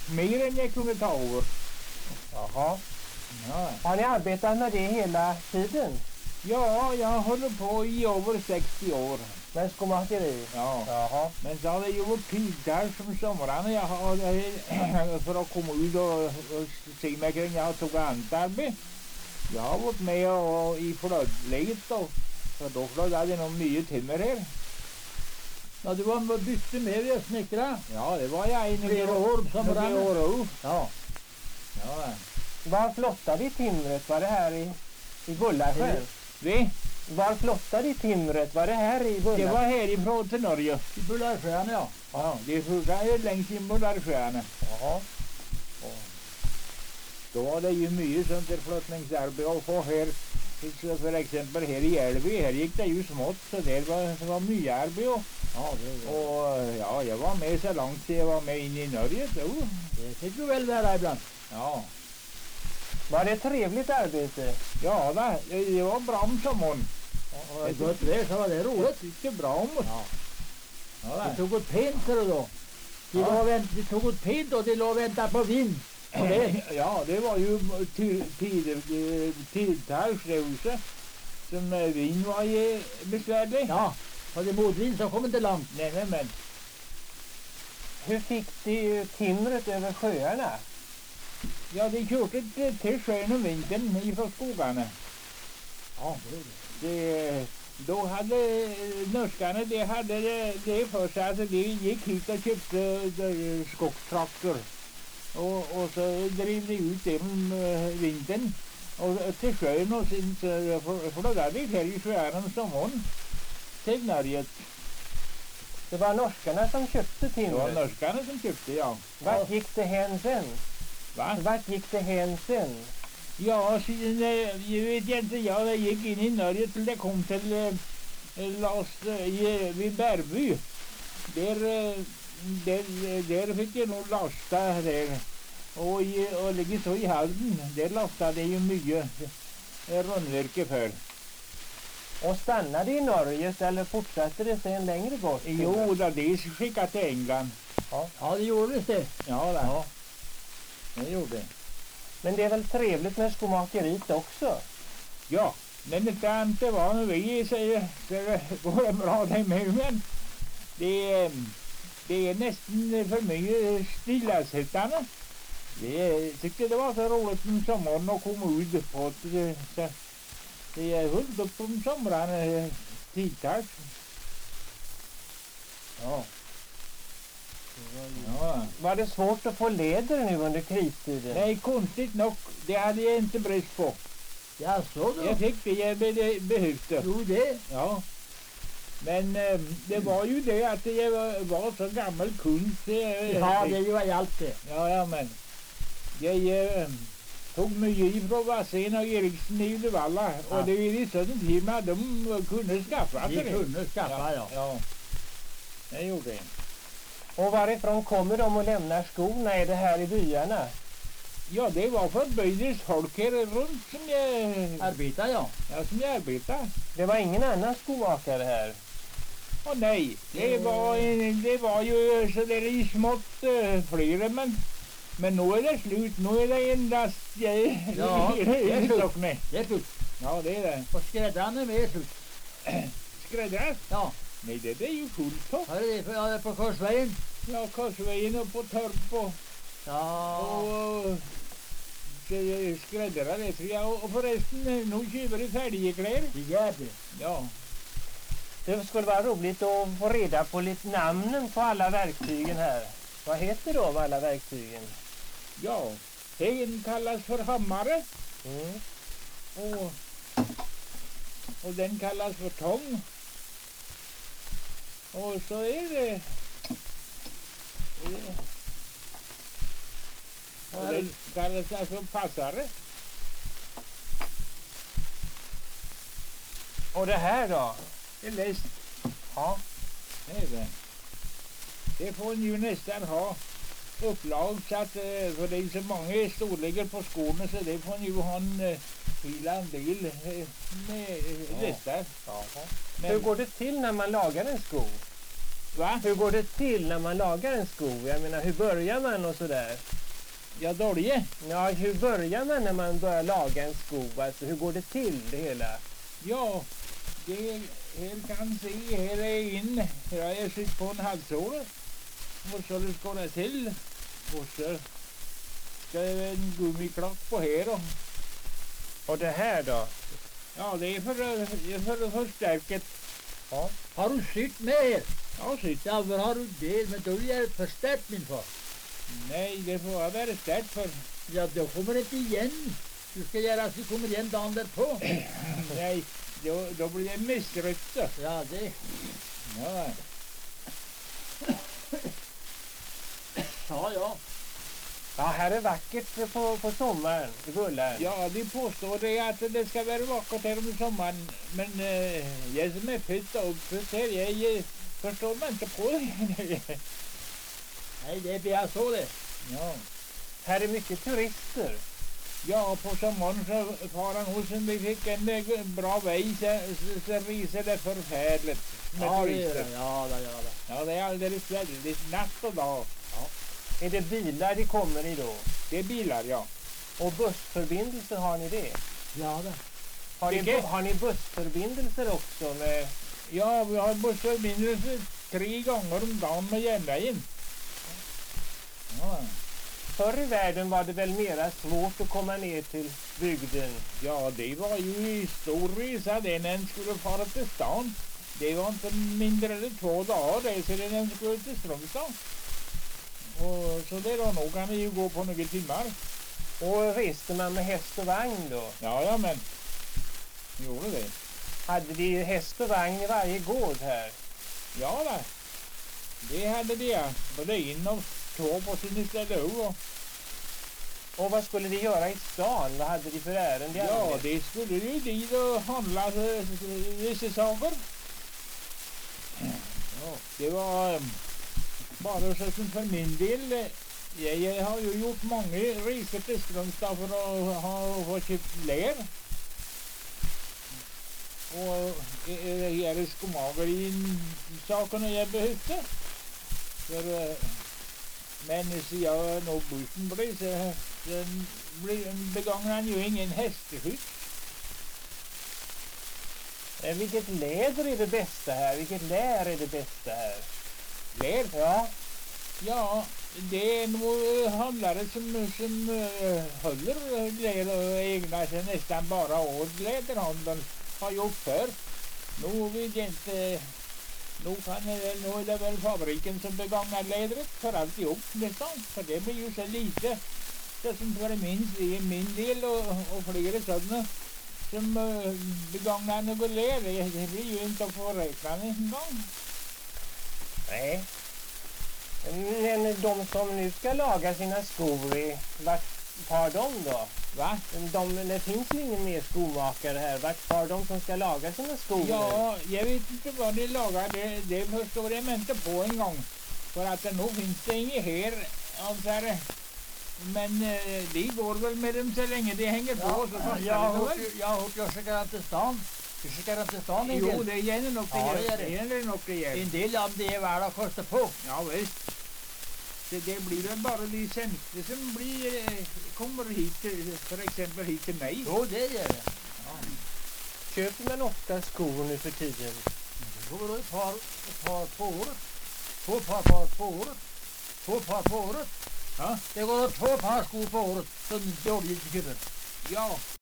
mer än jag kunde ta över. Jaha. Ja. Har ni arbetat med det hela tiden? Ja, jag håller på i över 60 år. Med skomakeri? Ja. Jaha. Men så har det ju varit tid där som somrarna jag har för att komma ut och se mig kring. Jag tog annat arbete. Jag har varit med och i flödläget då. För då flödade det nog mycket timmer här. Ja, du var bytte med dig snickra. Ja, det var jag i Flera år som några rann. år. Ja. Ja, Var flottade i timret? Var det här i Bullarsjön? det Var flottade i timret? Var det här i Bullarsjön? var härifrån till Norge. I Bullarsjön, ja. Ja, det är längst in på Bullarsjön. Jaha. Då var det ju mycket sånt där flottningsarbete att få här. Så för exempel här i Älvby, här gick det ju smått så det var mycket arbete. Ja, det Och ja, jag var med så långt så jag var med in i Norge då. det fick du väl vara ibland. Ja, Var det ett trevligt arbete? ja det var bra om sommaren. Och ett gott väder så var det Jag roligt. tyckte bra om det. Ja. Ja, Det tog ett pent för det då. Ja. Det tog ett pent och det låg och väntade på vind. Och det, ja, det var ju tilltagsrörelse som vin var ju besvärlig. ja, och det motvind så kom inte långt. Nej, men Hur fick de timret över sjöarna? ja, de körde till sjön om vintern ifrån skogarna. Ja, Då hade norskarna, det för sig att de gick hit och köpte skogstraktor. Och så drev de ut dem vintern och till sjön och sen så flödade de här i sjöarna om sommaren till Norge. Det var norskarna som köpte Det var timret. norskarna som köpte, ja. Vart gick det hän sen? Va? Vart gick det hän sen? Ja, sen, jag vet inte, jag gick in i Norge till det kom till vid Bärby. Där fick jag nog lasta där. Och ligger så i Halden, där lastade det ju mycket rundvirke för. Och stannade i Norge eller fortsatte det sen längre bort? Jo, det är skickat till England. ja, det gjorde det. Ja, det gjorde det. Men det är väl trevligt med skomakeriet också? Ja, men det var när vi säger så går det bra det med, men det är nästan för mycket stillasittande. Tyckte det var så roligt om sommaren att komma ut på det. Det är fullt upp om sommaren tidtags. Ja. Var det svårt att få läder nu under kristiden? Nej, konstigt nog, det hade jag inte brist på. Ja, så då. Jag fick det jag behövde. Jo, det. Ja. Men det var ju det att jag var så gammal kund. Ja, det var ju allt det. Ja, men jag tog mycket ifrån Vassen och Eriksson i Uddevalla. Ja. Och det var i sådant tid att de kunde skaffa Vi kunde skaffa, ja. Ja, jag gjorde det. Och varifrån kommer de och lämnar skorna? Är det här i byarna? Ja, det var för bygdens folk här runt som Arbeta, ja. som jag arbetade. Det var ingen annan skomakare här? Och nej, det var ju så där i smått flera, men nu är det slut. Nu är det endast Ja, det är slut. Det är slut. Ja, det är det. Och skräddaren är med slut. Skräddare? Ja, Nej, det är ju fullt på. här är det på Korsvägen. Ja, Korsvägen och på Torp och Ja, skräddare det tror jag. Och förresten, nu köper du färdiga kläder. det gör det. Ja. Det skulle vara roligt att få reda på lite namnen på alla verktygen här. Vad heter de alla verktygen? Ja, en kallas för hammare Mm. och den kallas för tång. Och så är det... Och den kallas alltså passare. Och det här då? Det är läst. Ja. Det är det. Det får ni ju nästan ha upplag så att, för det är så många storlekar på skorna så det får ni ju ha en hela del med lästar. Hur går det till när man lagar en sko? Va? Hur går det till när man lagar en sko? Jag menar, hur börjar man och sådär? Ja, dåliga. Ja, hur börjar man när man börjar laga en sko? Alltså, hur går det till det hela? Ja, det här kan se, här är in. Här har jag sytt på en halsåre. Och så det ska det till. Och så ska det en gummiklock på här då. Och det här då? Ja, det är för förstärket. Ja. Har du sytt med er? Ja, sytt. Ja, var har du det? Men då är det förstärkt min far. Nej, det får jag vara stärkt för. Ja, då kommer det inte igen. Du ska göra så kommer igen dagen därpå. Nej, då blir det missrytte. Ja, det. Ja, Ja, ja. Ja, här är vackert på sommaren i Bullen. ja, de påstår det att det ska vara vackert här om sommaren. Men jag som är född och uppfödd här, jag förstår man inte på det. Nej, det blir jag så det. Ja. Här är mycket turister. Ja, på sommaren så far han hos en, vi fick en bra väg så reser det förfärligt med Ja, det turister. gör det. Ja, det gör det. Ja, det är alldeles väldigt natt och dag. Är det bilar de kommer i då? Det är bilar, ja. Och bussförbindelser, har ni det? Ja, det. Har ni bussförbindelser också med... Ja, vi har bussförbindelse 3 gånger om dagen med järnvägen. Ja. Förr i världen var det väl mera svårt att komma ner till bygden. Ja, det var ju stor resa det när en skulle fara till stan. Det var inte mindre än 2 dagar det sedan en skulle till Strömstad. Och så det då kan vi ju gå på några timmar. Och reste man med häst och vagn då? Ja, men gjorde det. Hade de häst och vagn i varje gård här? Ja, då. Det hade de, ja. Både in och två på sin ställe. Och vad skulle de göra i stan? Vad hade de för ärende? Ja, det skulle ju dit och handla vissa saker. Ja, det var bara så som för min del. Jag har ju gjort många resor till Strömstad för att ha fått köpt lär. Och jag är skomager i sakerna jag behövde. För, men så jag nog bussen blev så begagnar han ju ingen hästeskydd. Vilket läder är det bästa här? Vilket lär är det bästa här? Lär? Ja. Ja, det är nog handlare som håller lär och ägnar sig nästan bara åt läderhandeln. Har gjort för. Nu vet jag inte. Nu är det väl fabriken som begagnar lädret för alltihop nästan. För det blir ju så lite. Det som för min del och flera sådana som begagnar något lär. Det blir ju inte att få räkna en gång. Nej. Men de som nu ska laga sina skor, vart tar de då? Va? Det finns ju ingen mer skomakare här. Vart tar de som ska laga sina skor? Ja, jag vet inte vad de lagar. Det förstår jag mig inte på en gång. För att nu finns det inget här. Alltså, men de går väl med dem så länge de hänger på. Ja, Så kostar jag har det hört, väl. jag har hört jag skickar till stan. Du skickar till stan en Jo, del. det gäller nog Ja, det det gör det. gäller nog det gäller. En del av det är värd att kosta på. Ja, visst. Det blir väl bara de sämsta som kommer hit, för exempel hit till mig. Jo, det gör det. Köper man ofta skor nu för tiden? Det går då ett par på året. 2 par på året. 2 par på året. Ja. Det går då 2 par skor på året. Som det är lite kul. Ja,